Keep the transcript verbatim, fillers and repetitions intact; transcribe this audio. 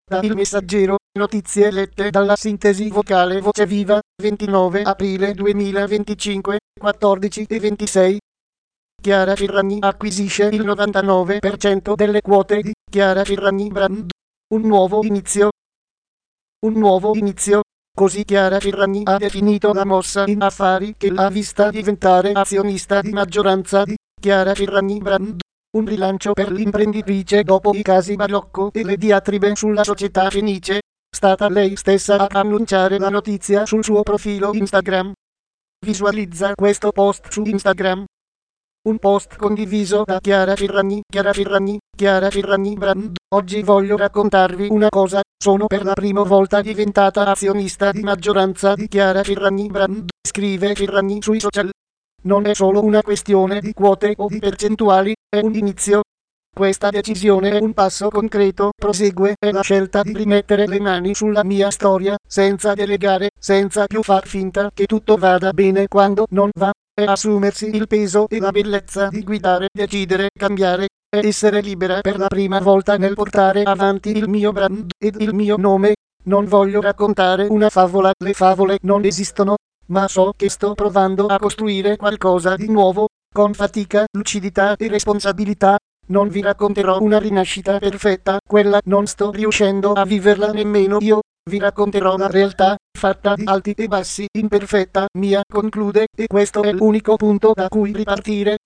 Da Il Messaggero, notizie lette dalla sintesi vocale Voce Viva, ventinove aprile duemilaventicinque, quattordici e ventisei. Chiara Ferragni acquisisce il novantanove per cento delle quote di Chiara Ferragni Brand. Un nuovo inizio. Un nuovo inizio. Così Chiara Ferragni ha definito la mossa in affari che l'ha vista diventare azionista di maggioranza di Chiara Ferragni Brand. Un rilancio per l'imprenditrice dopo i casi Barocco e le diatribe sulla società Fenice. Stata lei stessa a annunciare la notizia sul suo profilo Instagram. Visualizza questo post su Instagram. Un post condiviso da Chiara Ferragni, Chiara Ferragni, Chiara Ferragni Brand. Oggi voglio raccontarvi una cosa, sono per la prima volta diventata azionista di maggioranza di Chiara Ferragni Brand, scrive Ferragni sui social. Non è solo una questione di quote o di percentuali, è un inizio. Questa decisione è un passo concreto, prosegue, è la scelta di rimettere le mani sulla mia storia, senza delegare, senza più far finta che tutto vada bene quando non va. È assumersi il peso e la bellezza di guidare, decidere, cambiare, ed essere libera per la prima volta nel portare avanti il mio brand ed il mio nome. Non voglio raccontare una favola, le favole non esistono, ma so che sto provando a costruire qualcosa di nuovo, con fatica, lucidità e responsabilità. Non vi racconterò una rinascita perfetta, quella non sto riuscendo a viverla nemmeno io. Vi racconterò la realtà, fatta di alti e bassi, imperfetta, mia, conclude, e questo è l'unico punto da cui ripartire.